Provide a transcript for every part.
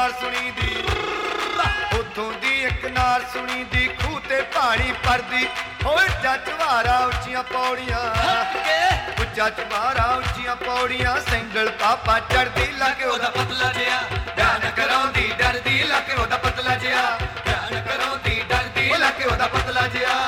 ਨਾਰ ਸੁਣੀ ਦੀ ਉਥੋਂ ਦੀ ਇੱਕ ਨਾਰ ਸੁਣੀ ਦੀ ਖੂਹ ਤੇ ਪਾਣੀ ਪਰਦੀ ਹੋਏ ਜੱਜ ਵਾਰਾ ਉੱਚੀਆਂ ਪੌੜੀਆਂ ਉੱਚਾ ਚਮਾਰਾ ਉੱਚੀਆਂ ਪੌੜੀਆਂ ਸਿੰਗਲ ਪਾਪਾ ਚੜਦੀ ਲੱਗੇ ਉਹਦਾ ਪਤਲਾ ਜਿਹਾ ਧਿਆਨ ਕਰਾਉਂਦੀ ਡਰਦੀ ਲੱਗੇ ਉਹਦਾ ਪਤਲਾ ਜਿਹਾ ਧਿਆਨ ਕਰਾਉਂਦੀ ਡਰਦੀ ਲੱਗੇ ਉਹਦਾ ਪਤਲਾ ਜਿਹਾ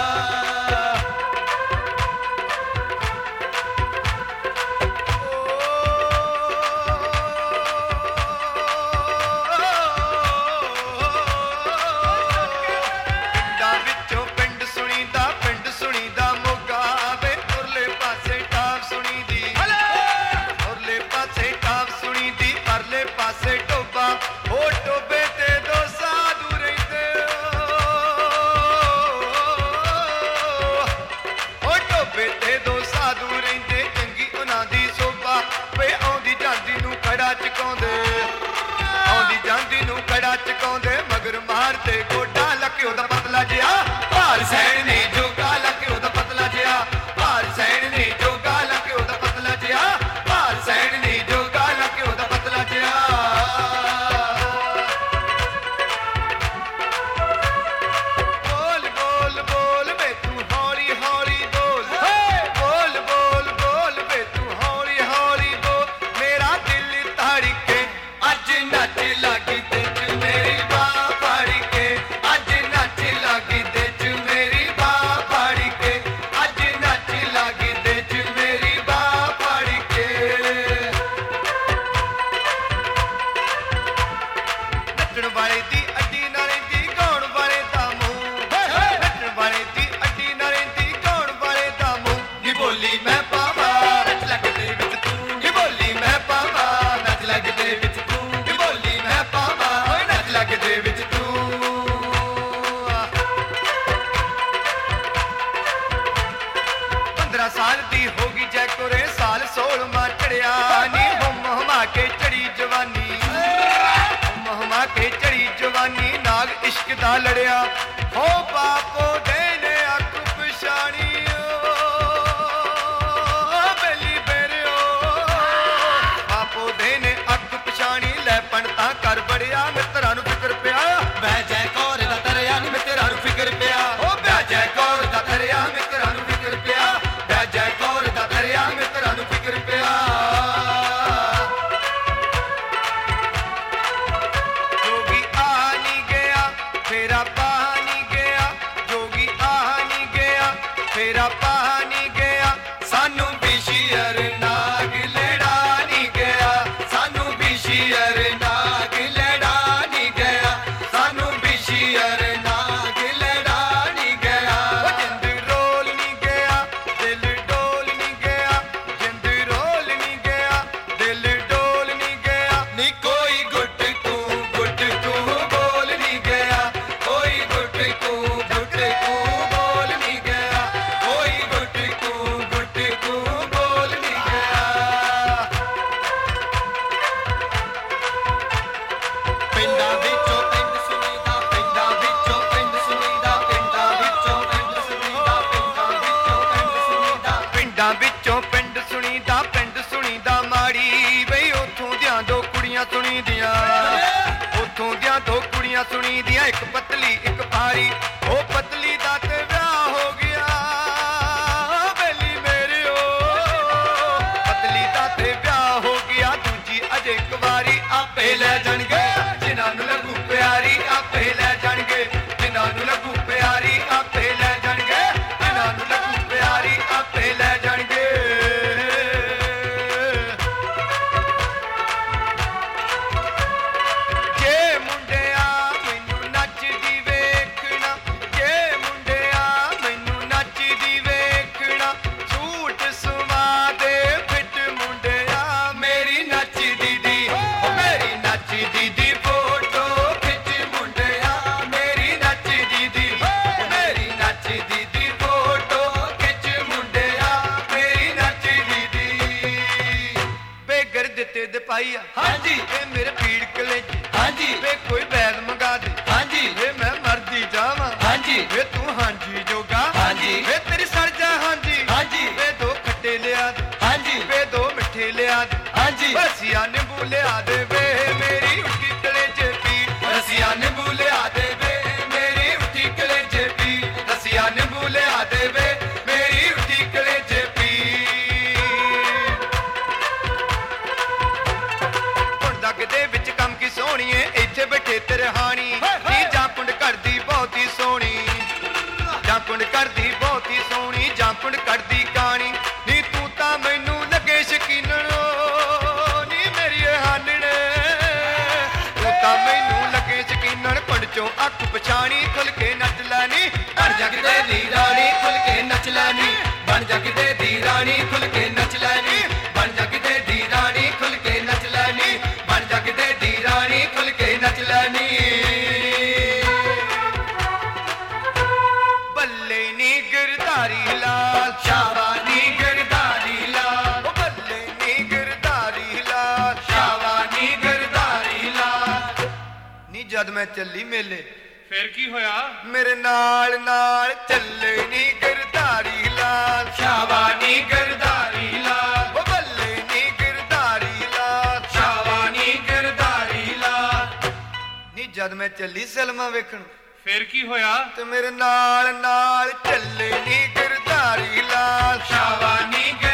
ਚਕਾਉਂਦੇ ਮਗਰ ਮਾਰਦੇ ਗੋਡਾ ਲੱਕੇ ਉਹਦਾ ਪਤਲਾ ਜਿਹਾ ਭਾਰ ਸੈਣ ਨੇ ਜੋਗਾ ਲੱਕੇ ਉਹਦਾ ਪਤਲਾ ਜਿਹਾ ਭਾਰ ਸੈਣ ਨੇ ਜੋਗਾ ਲੱਕੇ ਉਹਦਾ ਪਤਲਾ ਜਿਹਾ ਭਾਰ ਸੈਣ ਨੇ ਜੋਗਾ ਲੱਕੇ ਉਹਦਾ ਪਤਲਾ ਜਿਹਾ ਬੋਲ ਬੋਲ ਬੋਲ ਵੇ ਤੂੰ ਹੌਲੀ ਹੌਲੀ ਬੋਲ ਬੋਲ ਬੋਲ ਬੋਲ ਵੇ ਤੂੰ ਹੌਲੀ ਹੌਲੀ ਬੋਲ ਮੇਰਾ ਦਿਲ ਧੜਕੇ ਅੱਜ ਨੱਚ ਲੱਗੀ ਤੇ ਵਾਲੇ ਦੀ ਅੱਡੀ ਨਾ ਰਹਿੰਦੀ ਗਾਉਣ ਵਾਲੇ ਦਾ ਮੂੰਹ ਨੱਚਣ ਵਾਲੇ ਦੀ ਅੱਡੀ ਨਾ ਰਹਿੰਦੀ ਗਾਉਣ ਵਾਲੇ ਦਾ ਮੂੰਹ ਨੀ ਬੋਲੀ ਮੈਂ ਪਾਵਾਂ ਨੱਚ ਲੱਗਦੇ ਵਿੱਚ ਤੂੰ ਨੀ ਬੋਲੀ ਮੈਂ ਪਾਵਾਂ ਨੱਚ ਲੱਗਦੇ ਵਿੱਚ ਤੂੰ ਨੀ ਬੋਲੀ ਮੈਂ ਪਾਵਾਂ ਓਏ ਨੱਚ ਲੱਗਦੇ ਵਿੱਚ ਤੂੰ 15 ਸਾਲ ਦੀ ਹੋ ਗਈ ਜੈਕੋਰੇ ਸਾਲ 16ਵਾਂ ਚੜਿਆ ਨੀ ਹੁਮ ਹੁਮਾ ਕੇ ਚੜੀ ਜਵਾਨੀ ਹਮਾ ਕੇ ਚੜੀ ਜਵਾਨੀ ਨਾਗ ਇਸ਼ਕ ਦਾ ਲੜਿਆ ਹੋ ਬਾਪੋ ਦੇ ਨੇ ਅੱਖ ਪਛਾਣੀ ਬੇਲੀ ਬੇਰਿਓ ਬਾਪੋ ਦੇ ਨੇ ਅੱਖ ਪਛਾਣੀ ਲੈ ਪਣਤਾ ਕਰ ਬੜਿਆ ਮਿੱਤਰਾਂ ਨੂੰ ਫਿਕਰ ਪਿਆ ਬਹਿ ਜੈ ਕੌਰ ਦਾ ਤਰਿਆ ਨੀ ਮਿੱਤਰਾਂ ਨੂੰ ਫਿਕਰ ਪਿਆ ਹੋ ਬਹਿ ਜੈ ਕੌਰ ਦਾ ਤਰਿਆ ਮਿੱਤਰਾਂ ਨੂੰ ਫਿਕਰ ਪਿਆ ਬਹਿ ਜੈ ਕੌਰ ਦਾ ਤਰਿਆ ਮਿੱਤਰਾਂ ਨੂੰ ਫਿਕਰ ਪਿਆ ਫੇਰਾ ਪਾਣੀ ਗਿਆ ਜੋਗੀ ਆ ਨਹੀਂ ਗਿਆ ਫੇਰਾ ਪਾਣੀ ਗਿਆ ਸਾਨੂੰ ਬਿਸ਼ੀਅਰ ਨਾਗ ਲੜਾ ਨਹੀਂ ਗਿਆ ਸਾਨੂੰ ਬਿਸ਼ੀਅਰ ਨਾਗ ਲੜਾ ਨਹੀਂ ਗਿਆ ਸਾਨੂੰ ਬਿਸ਼ੀਅਰ ਨਾਗ ਲੜਾ ਨਹੀਂ ਗਿਆ ਜਿੰਦ ਰੋਲ ਨਹੀਂ ਗਿਆ ਦਿਲ ਡੋਲ ਨਹੀਂ ਗਿਆ ਜਿੰਦ ਰੋਲ ਨਹੀਂ ਗਿਆ ਦਿਲ ਡੋਲ ਨਹੀਂ ਗਿਆ ਨੀ ਕੋਈ ਗੁੱਟ ਤੂੰ ਬੋਲ ਨਹੀਂ ਗਿਆ ਵਿੱਚੋਂ ਪਿੰਡ ਸੁਣੀਦਾ ਪਿੰਡ ਸੁਣੀਦਾ ਮਾੜੀ ਬਈ ਉੱਥੋਂ ਦੀਆਂ ਦੋ ਕੁੜੀਆਂ ਸੁਣੀਦੀਆਂ ਉੱਥੋਂ ਦੀਆਂ ਦੋ ਕੁੜੀਆਂ ਸੁਣੀਦੀਆਂ ਇੱਕ ਪਤਲੀ ਇੱਕ ਭਾਰੀ ਉਹ ਪਤਲੀ ਦਾ ਤੇ ਵਿਆਹ ਹੋ ਗਿਆ ਬੇਲੀ ਮੇਰਿਓ ਪਤਲੀ ਦਾ ਤੇ ਵਿਆਹ ਹੋ ਗਿਆ ਦੂਜੀ ਅਜੇ ਕੁਵਾਰੀ ਆਪੇ ਲੈ ਜਾਣਗੇ ਜਿਨ੍ਹਾਂ ਨੂੰ ਲੱਗੂ ਪਿਆਰੀ ਆਪੇ ਲੈ ਜਾਣਗੇ ਜਿਨ੍ਹਾਂ ਨੂੰ ਲੱਗੂ ਪਿਆਰੀ ਆਪੇ ਲੈ ਜਾਣਗੇ ਜਿਨ੍ਹਾਂ ਨੂੰ ਲੱਗੂ ਪਿਆਰੀ ਆਪੇ ਲੈ ਜਾਣਗੇ ਪਾਈਆ ਹਾਂਜੀ ਇਹ ਮੇਰੇ ਪੀੜ ਕਲੇਜ ਹਾਂਜੀ ਵੇ ਕੋਈ ਬੈਦ ਮੰਗਾ ਦੇ ਹਾਂਜੀ ਵੇ ਮੈਂ ਮਰਦੀ ਜਾਵਾਂ ਹਾਂਜੀ ਵੇ ਤੂੰ ਹਾਂਜੀ ਜੋਗਾ ਹਾਂਜੀ ਵੇ ਤੇਰੀ ਸੜ ਜਾ ਹਾਂਜੀ ਹਾਂਜੀ ਵੇ ਦੋ ਖੱਟੇ ਲਿਆ ਦੇ ਹਾਂਜੀ ਵੇ ਦੋ ਮਿੱਠੇ ਲਿਆ ਦੇ ਹਾਂਜੀ ਬਸੀਆ ਨਿੰਬੂ ਲਿਆ ਦੇ ਵੇ ਮੇਰੀ ਉੱਠੀ ਕਲੇਜ ਜੱਗ ਦੇ ਵਿੱਚ ਕੰਮ ਕੀ ਸੋਹਣੀਏ ਇੱਥੇ ਬੈਠੇ ਤੇਰੇ ਹਾਣੀ ਨੀ ਜਾਂਪੁੰਡ ਕਰਦੀ ਬਹੁਤੀ ਸੋਹਣੀ ਜਾਂਪੁੰਡ ਕਰਦੀ ਬਹੁਤੀ ਸੋਹਣੀ ਜਾਂਪੁੰਡ ਕਰਦੀ ਕਾਣੀ ਨੀ ਤੂੰ ਤਾਂ ਮੈਨੂੰ ਲੱਗੇ ਸ਼ਕੀਨਣ ਨੀ ਮੇਰੀ ਹਾਨਣੇ ਤੂੰ ਤਾਂ ਮੈਨੂੰ ਲੱਗੇ ਸ਼ਕੀਨਣ ਪਿੰਡ ਚੋਂ ਅੱਖ ਪਛਾਣੀ ਖੁੱਲ ਕੇ ਨੱਚ ਲੈ ਨੀ ਬਣ ਜਾ ਕਿਤੇ ਦੀ ਰਾਣੀ ਖੁੱਲ ਕੇ ਨੱਚ ਲੈ ਨੀ ਬਣ ਜਾ ਕਿਤੇ ਦੀ ਰਾਣੀ ਖੁੱਲ ਕੇ ਨੱਚ ਲੈ ਨੀ ਬਣ ਜਾ ਕਿਤੇ ਦੀ ਰਾਣੀ ਖੁੱਲ ਕੇ ਨੱਚ ਲੈ ਨੀ ਬਣ ਜਾ ਕਿਤੇ ਦੀ ਰਾਣੀ ਖੁੱਲ ਕੇ ਨੱਚ ਲੈ ਨੀ ਬੱਲੇ ਨੀ ਗਿਰਧਾਰੀ ਲਾਲ ਸ਼ਾਬਾਨੀ ਗਿਰਧਾਰੀ ਲਾਲ ਉਹ ਬੱਲੇ ਨੀ ਗਿਰਧਾਰੀ ਲਾਲ ਸ਼ਾਬਾਨੀ ਗਿਰਧਾਰੀ ਲਾਲ ਨੀ ਜਦ ਮੈਂ ਚੱਲੀ ਮੇਲੇ ਫਿਰ ਕੀ ਹੋਇਆ? ਮੇਰੇ ਨਾਲ ਨਾਲ ਚੱਲੇ ਨੀ ਗਿਰਧਾਰੀ ਲਾਲ ਸ਼ਾਬਾਨੀ ਗਿਰਧਾਰੀ ਲਾਲ ਉਹ ਬੱਲੇ ਨੀ ਗਿਰਧਾਰੀ ਲਾਲ ਸ਼ਾਬਾਨੀ ਗਿਰਧਾਰੀ ਲਾਲ ਨੀ ਜਦ ਮੈਂ ਚੱਲੀ ਸਲਮਾ ਵੇਖਣ ਫਿਰ ਕੀ ਹੋਇਆ? ਤੇ ਮੇਰੇ ਨਾਲ ਨਾਲ ਚੱਲੇ ਨੀ ਗਿਰਧਾਰੀ ਲਾਲ ਸ਼ਾਬਾਨੀ